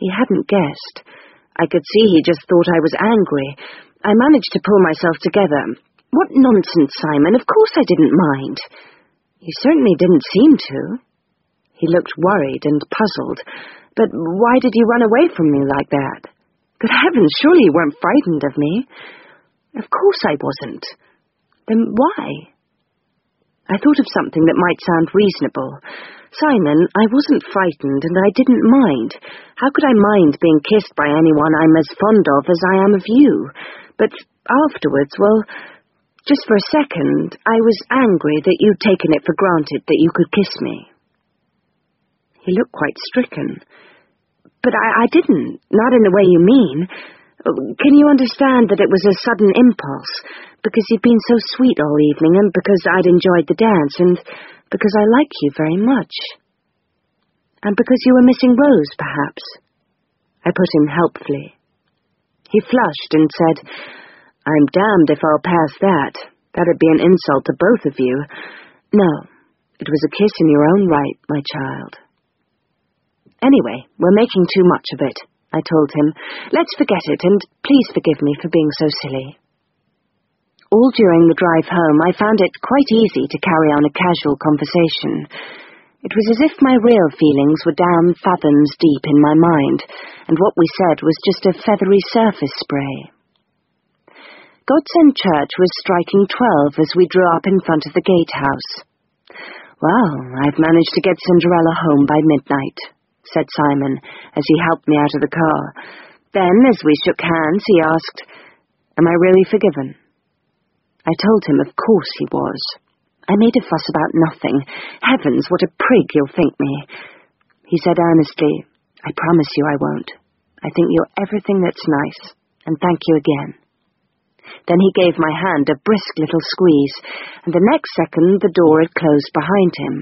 He hadn't guessed. I could see he just thought I was angry. I managed to pull myself together. What nonsense, Simon. Of course I didn't mind. You certainly didn't seem to. He looked worried and puzzled. But why did you run away from me like that? Good heavens, surely you weren't frightened of me. Of course I wasn't. Then why? I thought of something that might sound reasonable. Simon, I wasn't frightened and I didn't mind. How could I mind being kissed by anyone I'm as fond of as I am of you? But afterwards, well, just for a second, I was angry that you'd taken it for granted that you could kiss me. He looked quite stricken. But I didn't, not in the way you mean. Can you understand that it was a sudden impulse? Because you'd been so sweet all evening, and because I'd enjoyed the dance, and because I like you very much. And because you were missing Rose, perhaps. I put in helpfully. He flushed and said, I'm damned if I'll pass that. That'd be an insult to both of you. No, it was a kiss in your own right, my child. Anyway, we're making too much of it, I told him. Let's forget it, and please forgive me for being so silly. All during the drive home, I found it quite easy to carry on a casual conversation. It was as if my real feelings were down fathoms deep in my mind, and what we said was just a feathery surface spray. Godsend Church was striking 12 as we drew up in front of the gatehouse. Well, I've managed to get Cinderella home by midnight, said Simon, as he helped me out of the car. Then, as we shook hands, he asked, Am I really forgiven? I told him of course he was. I made a fuss about nothing. Heavens, what a prig you'll think me. He said earnestly, I promise you I won't. I think you're everything that's nice, and thank you again. Then he gave my hand a brisk little squeeze, and the next second the door had closed behind him.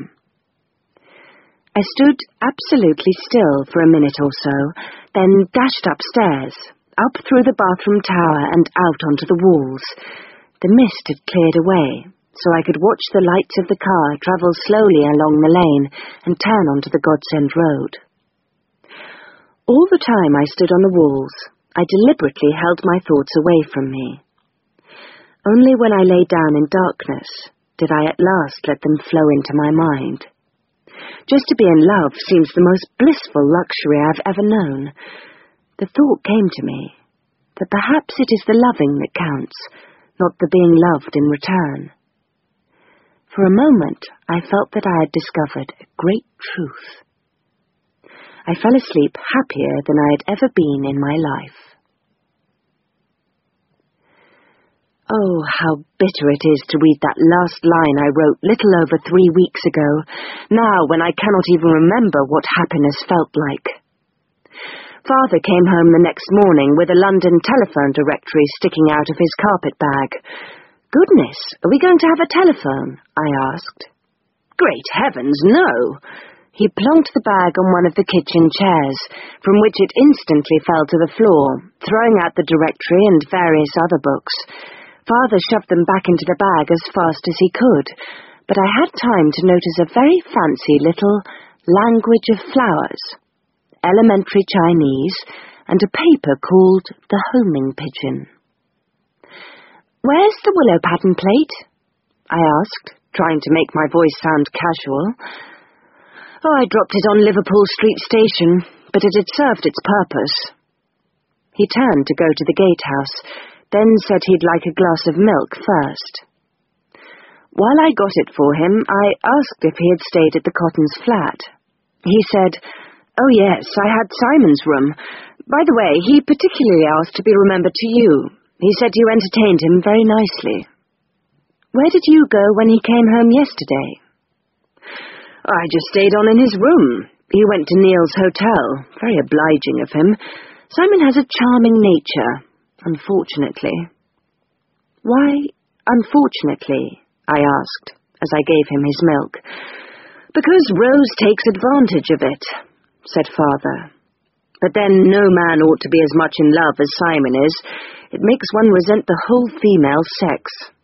I stood absolutely still for a minute or so, then dashed upstairs, up through the bathroom tower and out onto the walls. The mist had cleared away, so I could watch the lights of the car travel slowly along the lane and turn onto the Godsend Road. All the time I stood on the walls, I deliberately held my thoughts away from me. Only when I lay down in darkness did I at last let them flow into my mind. Just to be in love seems the most blissful luxury I've ever known. The thought came to me that perhaps it is the loving that counts, not the being loved in return. For a moment, I felt that I had discovered a great truth. I fell asleep happier than I had ever been in my life. Oh, how bitter it is to read that last line I wrote little over 3 weeks ago, now when I cannot even remember what happiness felt like. Father came home the next morning with a London telephone directory sticking out of his carpet bag. Goodness, are we going to have a telephone? I asked. Great heavens, no! He plonked the bag on one of the kitchen chairs, from which it instantly fell to the floor, throwing out the directory and various other books. Father shoved them back into the bag as fast as he could, but I had time to notice a very fancy little Language of Flowers, elementary Chinese, and a paper called The Homing Pigeon. Where's the willow pattern plate? I asked, trying to make my voice sound casual. Oh, I dropped it on Liverpool Street Station, but it had served its purpose. He turned to go to the gatehouse, then said he'd like a glass of milk first. While I got it for him, I asked if he had stayed at the Cottons' flat. He said, Oh yes, I had Simon's room. By the way, he particularly asked to be remembered to you. He said you entertained him very nicely. Where did you go when he came home yesterday? I just stayed on in his room. He went to Neil's hotel. Very obliging of him. Simon has a charming nature, unfortunately. Why unfortunately? I asked, as I gave him his milk. Because Rose takes advantage of it, said Father. But then no man ought to be as much in love as Simon is. It makes one resent the whole female sex.